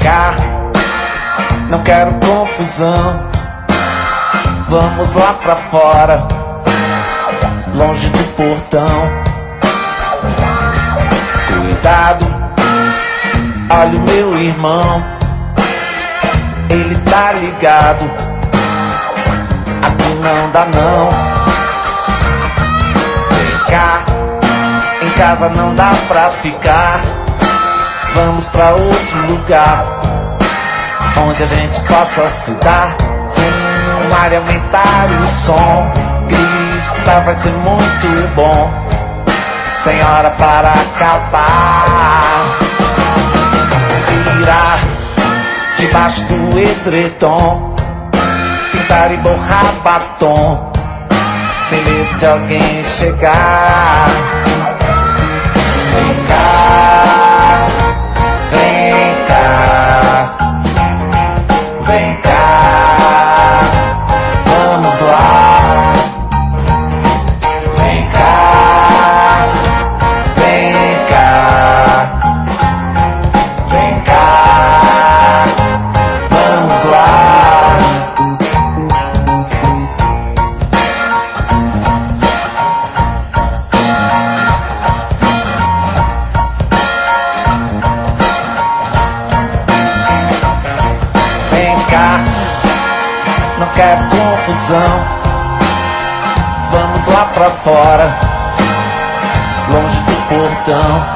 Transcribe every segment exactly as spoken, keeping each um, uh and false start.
cá, não quero confusão. Vamos lá pra fora, longe do portão. Cuidado, olha o meu irmão, ele tá ligado, aqui não dá não. Vem cá, em casa não dá pra ficar. Vamos pra outro lugar, onde a gente possa se dar. Fumar e aumentar o som, grita, vai ser muito bom, sem hora para acabar. Virar debaixo do edredom, pintar e borrar batom, sem medo de alguém chegar. Vem cá, vem cá, vem cá, vamos lá. Vem cá, vem cá, vem cá, vamos lá. Vem cá, não quero confusão. Vamos lá pra fora, longe do portão.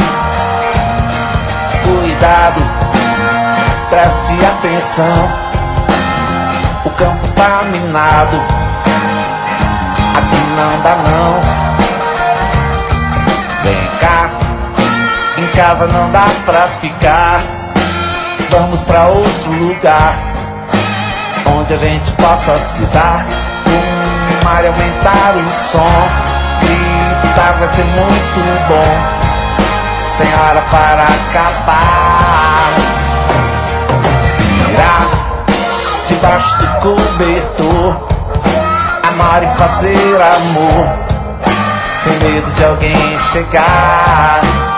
Cuidado, preste atenção, o campo tá minado, aqui não dá não. Vem cá, em casa não dá pra ficar. Vamos pra outro lugar, onde a gente possa se dar. Fumar e aumentar o som, gritar, vai ser muito bom, sem hora para acabar. Virar debaixo do cobertor, amar e fazer amor, sem medo de alguém chegar.